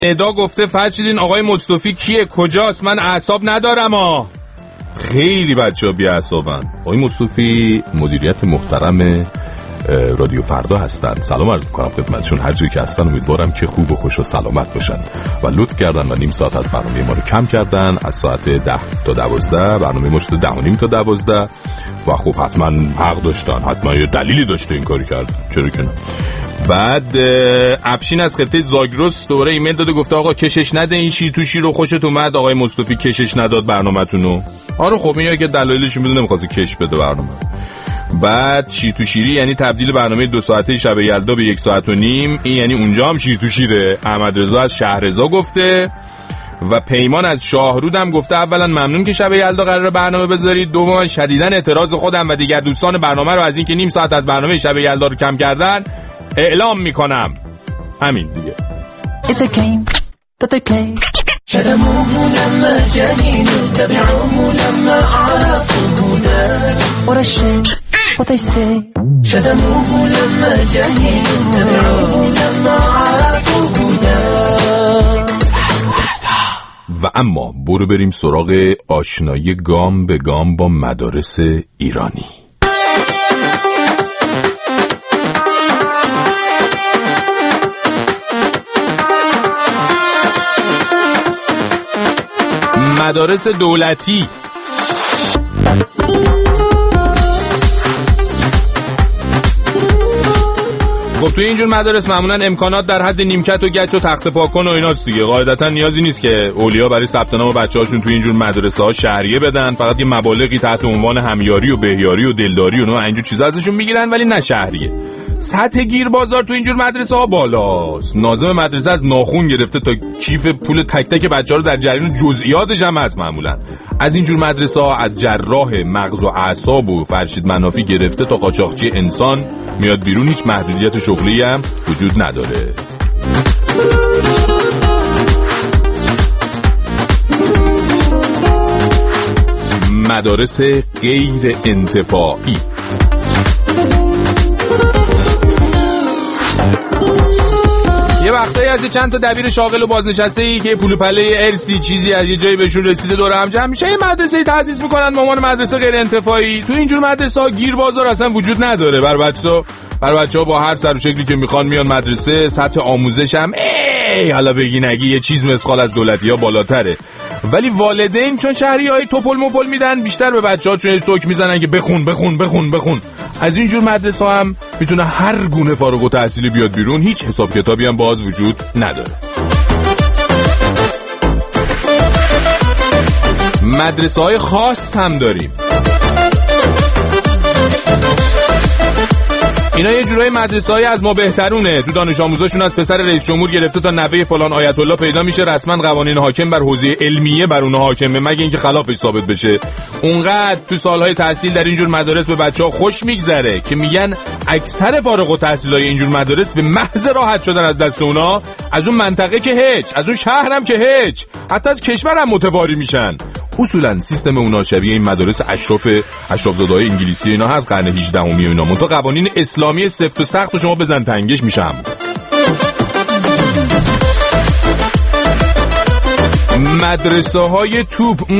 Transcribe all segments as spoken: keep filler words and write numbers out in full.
ادا گفته فرشیدین آقای مصطفی کیه کجاست؟ من اعصاب ندارم ها. خیلی بچه‌ها بی اعصابن. آقای مصطفی مدیریت محترم رادیو فردا هستن. سلام عرض می‌کنم خدمتشون، هر جایی که هستن امیدوارم که خوب و خوش و سلامت باشن و لطف کردن و نیم ساعت از برنامه ما رو کم کردن، از ساعت ده تا دوازده برنامه ما شده ده و نیم تا دوازده و خب حتما حق داشتن، حتما یه دلیلی داشته این کاری کردن، چرا که نه. بعد افشین از خطه زاگرس دوره ایمیل داده گفته آقا کشش نده این شیر تو شیر رو، خوشت اومد آقای مصطفی کشش نداد برنامه‌تونو؟ آره خب اینا که دلایلش میدونه نمی‌خواد کش بده برنامه. بعد شیر تو شیری یعنی تبدیل برنامه دو ساعته شب یلدا به یک ساعت و نیم، این یعنی اونجا هم شیر تو شیره. احمد رضا از شهرزا گفته و پیمان از شاهرود هم گفته اولا ممنون که شب یلدا قراره برنامه بذارید، دوما شدیداً اعتراض خودم و دیگر دوستان برنامه رو از این که نیم ساعت از برنامه شب یلدا رو کم کردن اعلام میکنم. همین دیگه. It's a game that they play. شتموه لما جهلوا تبعوه لما عرفوا هداه. What a shame what they say. شتموه لما جهلوا تبعوه لما عرفوا هداه. و اما برو بریم سراغ آشنایی گام به گام با مدارس ایرانی. مدارس دولتی. خب توی اینجور مدارس معمولا امکانات در حد نیمکت و گچ و تخت پاکن و ایناست دیگه. قاعدتا نیازی نیست که اولیا برای ثبت نام بچه‌هاشون توی اینجور مدرسه ها شهریه بدن، فقط یه مبالغی تحت عنوان همیاری و بهیاری و دلداری و نه اینجور چیزا ازشون میگیرن، ولی نه شهریه. سطح گیر بازار تو اینجور مدرسه ها بالاست. ناظم مدرسه از ناخون گرفته تا کیف پول تک تک بچه‌ها رو در جریان جزئیاتش هم هست. معمولا از اینجور مدرسه ها از جراح مغز و اعصاب و فرشید منافی گرفته تا قاچاقچی انسان میاد بیرون، هیچ محدودیت شغلی هم وجود نداره. مدارس غیر انتفاعی. یه وقتایی از چند تا دبیر شاغل و بازنشسته‌ای که پول پله ارسی چیزی از یه جایی بهشون رسیده دور هم جمع میشه، یه مدرسه تأسیس میکنن به عنوان مدرسه غیر انتفاعی. تو اینجور مدرسه ها گیر بازار اصلا وجود نداره. بر بچه‌ها بر بچه‌ها با هر سر و شکلی که میخوان میان مدرسه. سطح آموزش هم ای حالا بگی نگی یه چیز مسخال از دولتی‌ها بالاتره، ولی والدین چون شهریای توپل مپل میدن بیشتر به بچه‌ها چون سوک میزنن که بخون بخون بخون بخون. از اینجور مدرسه هم میتونه هر گونه فارغ التحصیلی بیاد بیرون، هیچ حساب کتابی هم باز وجود نداره. مدرسه های خاص هم داریم. اینا یه جورای مدرسه های از ما بهترونه. تو دانش آموزاشون از پسر رئیس جمهور گرفته تا نوه فلان آیت الله پیدا میشه، رسما قوانین حاکم بر حوزه علمیه بر اونها حاکمه مگه اینکه خلافش ثابت بشه. اونقدر تو سالهای تحصیل در اینجور مدارس به بچه‌ها خوش میگذره که میگن اکثر فارغ التحصیلای اینجور مدارس به محض راحت شدن از دست اونا از اون منطقه که هیچ، از اون شهر هم که هیچ، حتی از کشور هم متواری میشن. اصولا سیستم اونا شبیه این مدارس اشراف اشرافزاده‌های انگلیسی اینا هست قرن هجدهمی و اینا، منتها قوانین اسلامی سفت و سخت شما بزن تنگش میشم. مدرسه های توپ.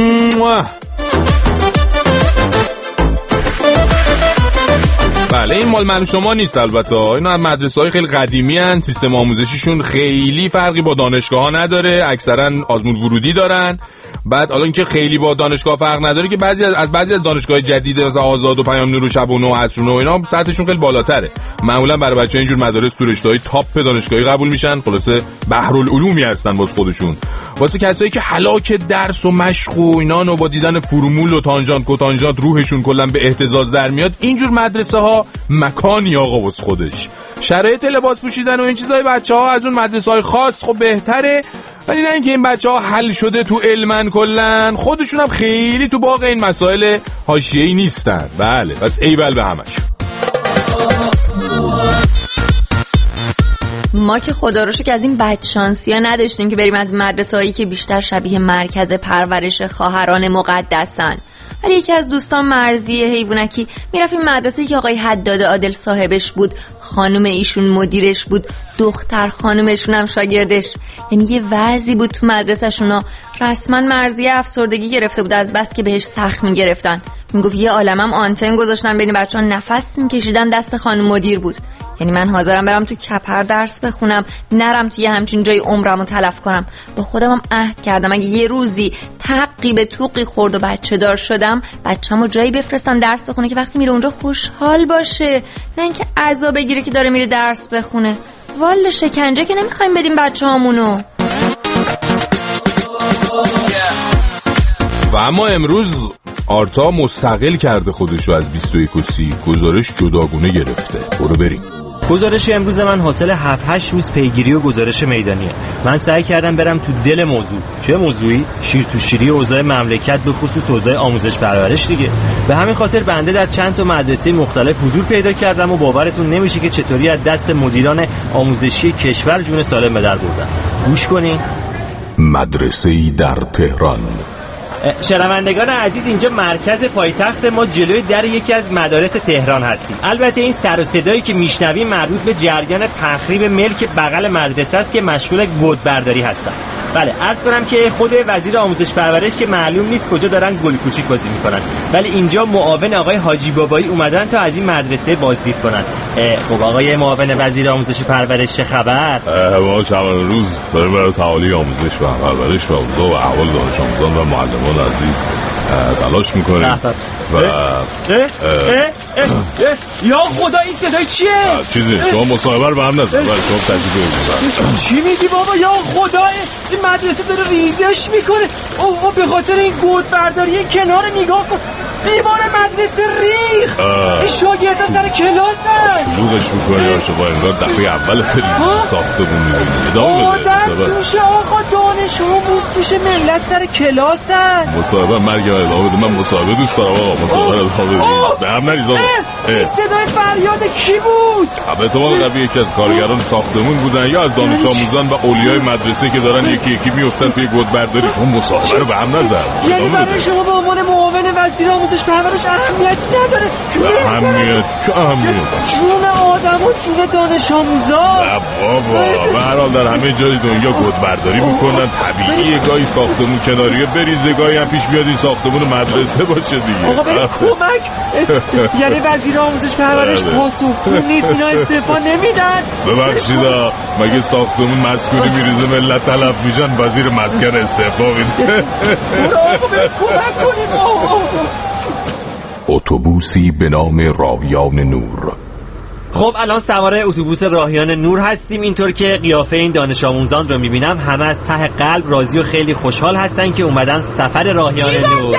بله این مال من شما نیست البته، اینا مدرسه های خیلی قدیمی هن، سیستم آموزشیشون خیلی فرقی با دانشگاه ها نداره، اکثرا آزمون ورودی دارن. بعد حالا اینکه خیلی با دانشگاه فرق نداره که بعضی از, از بعضی از دانشگاه جدید مثلا آزاد و پیام نور و شب و نو عصر و نو اینا سطحشون خیلی بالاتره. معمولا برای بچه‌ها اینجور مدارس تو رشته‌های تاپ دانشگاهی قبول میشن، خلاصه بحرالعلومی هستن واسه خودشون. واسه کسایی که هلاک درس و مشق و اینا و با دیدن فرمول و تانژانت کوتانژانت روحشون کلا به اهتزاز در میاد، اینجور مدرسه ها مکانی آقا واسه خودش. شرایط لباس پوشیدن و این چیزای بچه‌ها از اون مدرسه‌های خاص خب بهتره، ولی نه اینکه این بچه‌ها حل شده تو علمن کلن، خودشون هم خیلی تو باغ این مسائل حاشیه‌ای نیستن. بله بس ایول به همش. ما که خدا رو شکر از این بدشانسی‌ها نداشتیم که بریم از مدرسه‌هایی که بیشتر شبیه مرکز پرورش خواهران مقدسن. ولی یکی از دوستان مرزی حیوانکی میرفتیم مدرسه‌ای که آقای حداد عادل صاحبش بود، خانم ایشون مدیرش بود، دختر خانمشون هم شاگردش. یعنی یه وضعی بود تو مدرسه‌شونا، رسما مرزی افسردگی گرفته بود از بس که بهش سخت میگرفتن. میگفت یه عالمم آنتن گذاشتن بین بچه‌ها، نفس میکشیدن دست خانم مدیر بود. یعنی من حاضرم برم تو کپر درس بخونم، نرم تو یه همچین جای عمرمو تلف کنم. با خودمم عهد کردم اگه یه روزی تقی به توقی خورد و بچه دار شدم، بچه‌مو جایی بفرستم درس بخونه که وقتی میره اونجا خوشحال باشه، نه اینکه عذاب بگیره که داره میره درس بخونه. والا شکنجه که نمیخوایم بدیم بچه‌هامونو. و اما امروز آرتا مستقل کرده خودشو از بیست و یک و سی، گزارش جداگونه گرفته. برو بریم. گزارش امروز من حاصل هفت هشت روز پیگیری و گزارش میدانیه. من سعی کردم برم تو دل موضوع. چه موضوعی؟ شیر تو شیری اوضاع مملکت، به خصوص اوضاع آموزش پرورش دیگه. به همین خاطر بنده در چند تا مدرسه مختلف حضور پیدا کردم و باورتون نمیشه که چطوری از دست مدیران آموزشی کشور جون سالم به در بردن. گوش کنین. مدرسه‌ای در تهران. شنوندگان عزیز، اینجا مرکز پایتخت ما، جلوی در یکی از مدارس تهران هستیم. البته این سر و صدایی که میشنویم مربوط به جریان تخریب ملک بغل مدرسه است که مشغول گودبرداری هستن. بله، عرض کنم که خود وزیر آموزش پرورش که معلوم نیست کجا دارن گل کوچیک بازی میکنن، ولی اینجا معاون آقای حاجی بابایی اومدن تا از این مدرسه بازدید کنن. خب آقای معاون وزیر آموزش پرورش چه خبر؟ ما شبانه روز داریم برای تعالی آموزش و پرورش و اوضاع و احوال دانش آموزان و معلمان عزیز تلاش میکنیم و اه اه اه اه یا خدا این صدای چیه؟ چیزی شما مصاحبه رو به هم نزد، ولی شما تجربه بگید. چی میگی بابا؟ یا خدا این مدرسه داره ریزش میکنه. اوه به خاطر این گودبرداری کنار نگاه کن، دیوار مدرسه ریخ. این شاگردا سر کلاسن. شلوغش میکنه یا شما انگار دفعه اول تلویزیون ساختمون میبینید. ادامه بده. آدم توشه آقا، دانش آموز توشه، ملت سر کلاسن. مصاحبه مرگ ادامه بده. من مصاحبه دوست دارم آقا. مصاحبه ادامه بده. به هم نریز آقا. این صدای فریاد کی بود؟ به احتمال قوی یکی از کارگران ساختمون بودن یا از دانش آموزان و اولیای مدرسه که دارن یکی یکی میافتن توی گودبرداری. شما مصاحبه رو به هم نزن. یعنی برای شما به عنوان معاون وزیر آموزش پرورش اهمیتی نداره؟ اهمیت چه اهمیت؟ جون آدم و جون دانش آموزان. نه بابا، به هر حال در همه جای دنیا گودبرداری میکنن. طبیعیه گاهی ساختمون کناریه بریزه، گاهی هم پیش بیاد این ساختمون مدرسه باشه دیگه. آقا بریم کمک. یعنی وزیر آموزش پرورش پاسخگو نیست، اینا استعفا نمیدن؟ ببخشیدا، مگه ساختمون مسکونی میریزه ملت تلف میشن، وزیر مسکن استعفا میده؟ آقا بریم کمک کنیم. اتوبوسی به نام راهیان نور. خب الان سوار اتوبوس راهیان نور هستیم. اینطور که قیافه این دانش آموزان رو میبینم همه از ته قلب راضی و خیلی خوشحال هستن که اومدن سفر راهیان نور.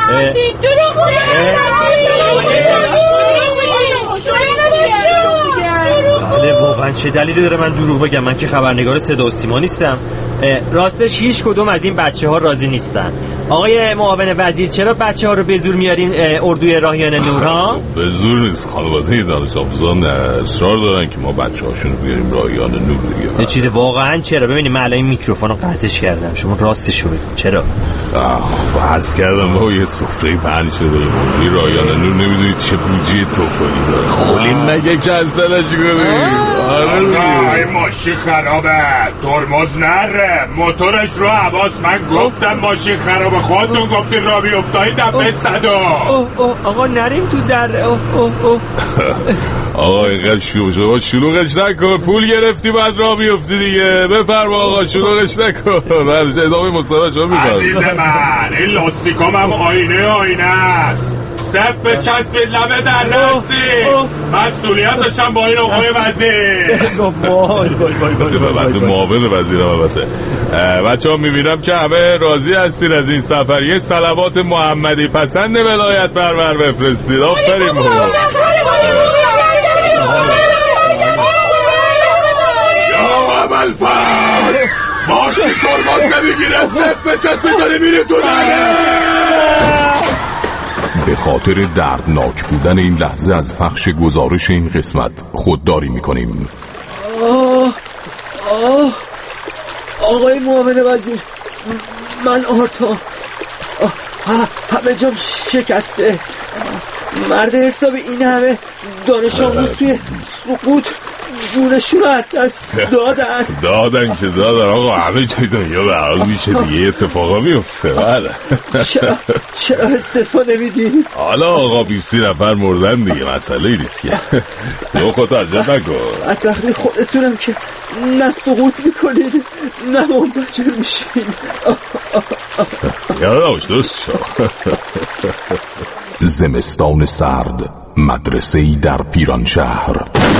بله واقعا چه دلیلی داره من دروغ بگم؟ من که خبرنگار صدا و سیما نیستم. راستش هیچ کدوم از این بچه ها راضی نیستن. آقای معاون وزیر، چرا بچه ها رو به زور میارین اردوی راهیان نور ها؟ به زور نیست، خانواده دانش آموزان اصرار دارن که ما بچه هاشون رو بیاریم راهیان نور دیگه. یه چیز واقعا چرا؟ ببینید من الان این میکروفون رو قطعش کردم، شما راستش رو بگید چرا؟ آخ عرض کردم ما یه سفره پهن شده این راهیان نور، نمیدونید چه بودجه توفانی داره. خولین نگه کنسلش کنیم. آره این ماشین خرابه، ترمز نره، موتورش رو حواس. من گفتم ماشین خرابه، خودتون گفتین را بیفتایی دفعه صدا. آقا نریم تو در. اوه اوه اوه آقا اینقدر شلوغ شلوغش نکن، پول گرفتی بعد را بیفتی دیگه. بفرما آقا شلوغش نکن. برش ادامه مصاحبه شما می‌کنم. عزیز من این لاستیکام هم آینه آینه است، صف به چسبید لبه در رسی. مسئولیتش هم با این آقای وزیر. وای وای وای وای معاون وزیر. البته بچه ها میبینم که همه راضی هستین از این سفر. یه صلوات محمدی پسند ولایت پرور بفرستید. آفرین بابا. یا عمل فرد ماشین ترمز نمیگیره، صف به چسبید داری میری تو نره. به خاطر دردناک بودن این لحظه از پخش گزارش این قسمت خودداری میکنیم. آه آه آقای معاون وزیر، من آرتا همه جام شکسته. مرد حساب این همه دانش آموز توی سقوط جونشون رو از دست دادن. دادن که دادن آقا، همه جای دنیا به حال میشه دیگه، اتفاقا میفته. بله چرا چرا استفاده نمیدی؟ حالا آقا بیستی نفر مردن دیگه، مسئله ایست که تو خودتو اذیت نکن. بدبختی خودتونم که نه سقوط میکنین نه منفجر میشین. یادمش درست شد. زمستان سرد، مدرسه‌ای در پیرانشهر.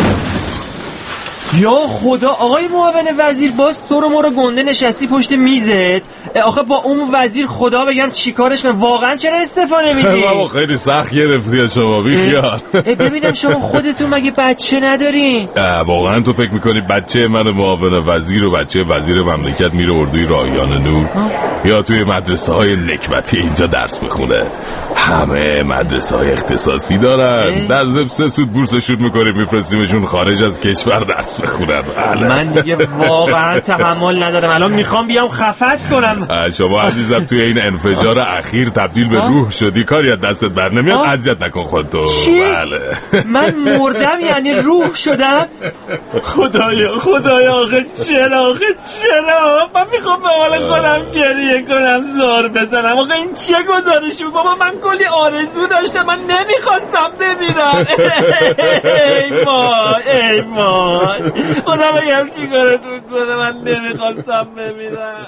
یا خدا آقای معاون وزیر، باز تو رو ما رو گنده نشستی پشت میزت. آخه با اون وزیر خدا بگم چیکارش کنم؟ واقعا چرا استعفا نمیدی؟ بابا خیلی سخت گرفتی شما، بیخیال. ببینم شما خودتون مگه بچه ندارین؟ واقعا تو فکر میکنی بچه من معاون وزیر و بچه وزیر مملکت میره اردوی رایان نور یا توی مدرسه های نکبتی اینجا درس بخونه؟ همه مدرسه های اختصاصی دارن، در ضمن سه سود بورسشون میکنیم میفرستیمشون خارج از کشور درس بخونن. من دیگه واقعا تحمل ندارم، الان میخوام بیام خفت کنم. شما عزیزم توی این انفجار اخیر تبدیل به روح شدی، کاری از دستت بر نمیاد، اذیت نکن خودتو. چی؟ بله. من مردم یعنی روح شدم؟ خدایا خدایا آخه چرا آخه چرا من میخوام به حال کنم گریه کنم زار بزنم. آخه این چه گزارشی بود بابا؟ من کلی آرزو داشتم، من نمیخواستم ببینم. ای وای ای وای خدا بگم چی کارتون کنه، من نمیخواستم ببینم.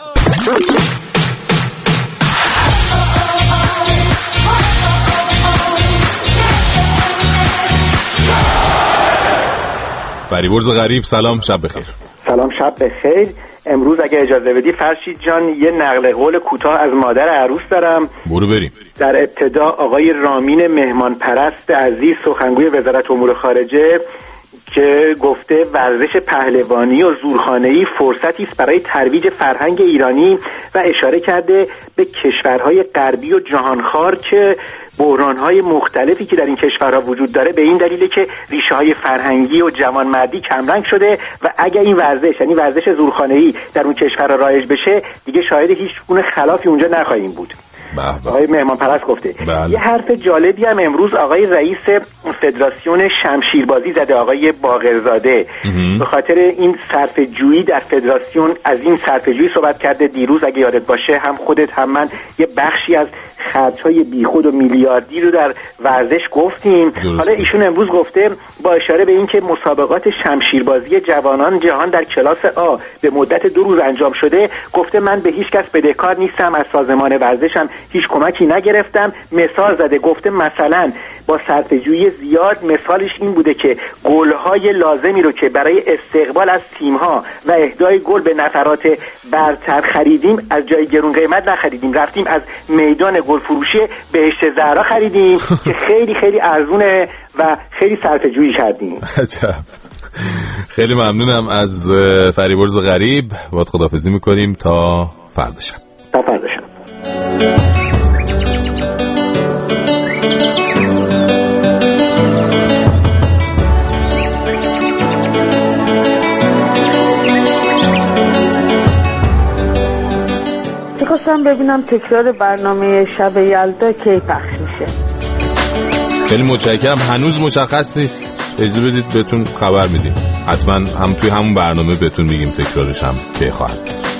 فریبرز غریب، سلام، شب بخیر. سلام، شب بخیر. امروز اگه اجازه بدی فرشید جان یه نقل قول کوتاه از مادر عروس دارم. برو بریم. در ابتدا آقای رامین مهمان پرست عزیز سخنگوی وزارت امور خارجه که گفته ورزش پهلوانی و زورخانه‌ای فرصتی است برای ترویج فرهنگ ایرانی و اشاره کرده به کشورهای غربی و جهانخوار که بحران‌های مختلفی که در این کشورها وجود داره به این دلیله که ریشه‌های فرهنگی و جوانمردی کمرنگ شده و اگه این ورزش یعنی ورزش زورخانه‌ای در اون کشورها رایج بشه دیگه شاهد هیچ گونه خلافی اونجا نخواهیم بود. آقای مهمان پرست گفته. بله. یه حرف جالبی هم امروز آقای رئیس فدراسیون شمشیربازی زده، آقای باقرزاده، به خاطر این صرفه‌جویی در فدراسیون از این صرفه‌جویی صحبت کرده. دیروز اگه یادت باشه هم خودت هم من یه بخشی از خرج‌های بیخود و میلیاردی رو در ورزش گفتیم. درسته. حالا ایشون امروز گفته با اشاره به اینکه مسابقات شمشیربازی جوانان جهان در کلاس آ به مدت دو روز انجام شده، گفته من به هیچ کس بدهکار نیستم، از سازمان ورزشم هیچ کمکی نگرفتم. مثال زده، گفته مثلا با صرفه‌جویی زیاد مثالش این بوده که گل‌های لازمی رو که برای استقبال از تیم‌ها و اهدای گل به نفرات برتر خریدیم از جای گرون قیمت نخریدیم، رفتیم از میدان گل فروشی بهشت زهرا خریدیم که خیلی خیلی ارزونه و خیلی صرفه‌جویی کردیم. عجب. خیلی ممنونم از فریبرز غریب. باهات خداحافظی می‌کنیم تا فردا شب. تا فردا شب. میخواستم ببینم تکرار برنامه شب یلدا کی پخش میشه. خیلی متشکرم، هنوز مشخص نیست، اجازه بدید بهتون خبر میدیم. حتما هم توی همون برنامه بهتون میگیم تکرارش هم کی خواهد.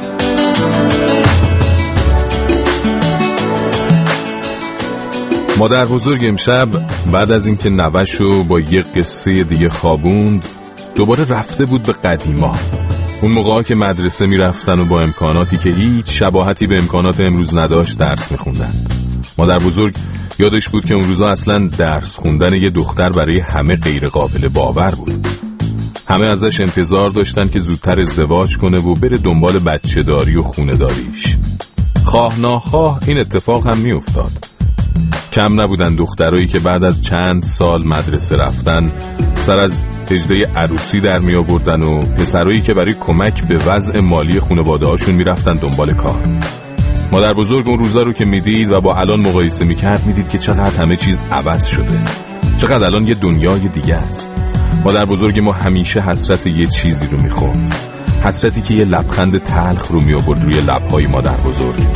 مادر بزرگ امشب بعد از اینکه نوه‌شو با یه قصه دیگه خوابوند دوباره رفته بود به قدیما. اون موقعا که مدرسه میرفتن و با امکاناتی که هیچ شباهتی به امکانات امروز نداشت درس میخوندن. مادر بزرگ یادش بود که اون روزا اصلا درس خوندن یه دختر برای همه غیر قابل باور بود. همه ازش انتظار داشتن که زودتر ازدواج کنه و بره دنبال بچه داری و خونه داریش. خواه ناخواه این اتفاق هم میافتاد. کم نبودن دخترایی که بعد از چند سال مدرسه رفتن سر از هجده عروسی در می آوردن و پسرایی که برای کمک به وضع مالی خانواده هاشون می رفتن دنبال کار. مادر بزرگ اون روزا رو که می دید و با الان مقایسه می کرد می دید که چقدر همه چیز عوض شده، چقدر الان یه دنیای دیگه است. مادر بزرگ ما همیشه حسرت یه چیزی رو می خورد، حسرتی که یه لبخند تلخ رو می آورد روی لبهای مادر بزرگ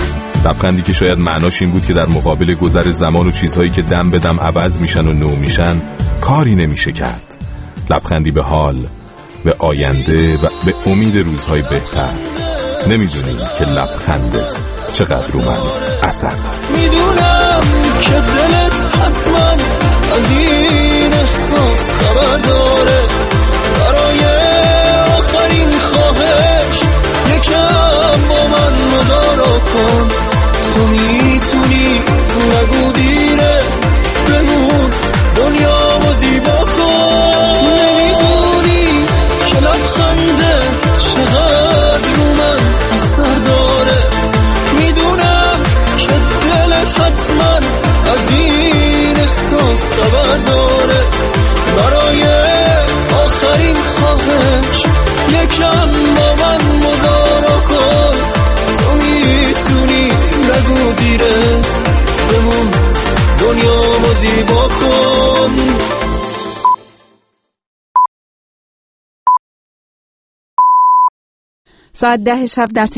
لبخندی که شاید معناش این بود که در مقابل گذر زمان و چیزهایی که دم به دم عوض میشن و نو میشن کاری نمیشه کرد. لبخندی به حال، به آینده و به امید روزهای بهتر. نمیدونی که لبخندت چقدر رو من اثر داره. میدونم که دلت حتما از این احساس خبر داره. برای آخرین خواهش یکم با من مدارا کن. تو میتونی نگو دیره، بمون دنیا و زیبا کن. نمیدونی که لبخنده چقدر رو من اثر داره. میدونم که دلت حتما از این احساس خبر داره. برای آخرین خواهش یکم با من مدارا کن. تو میتونی نگو دیره، بمون دنیا و زیبا کن. ساعت ده شب در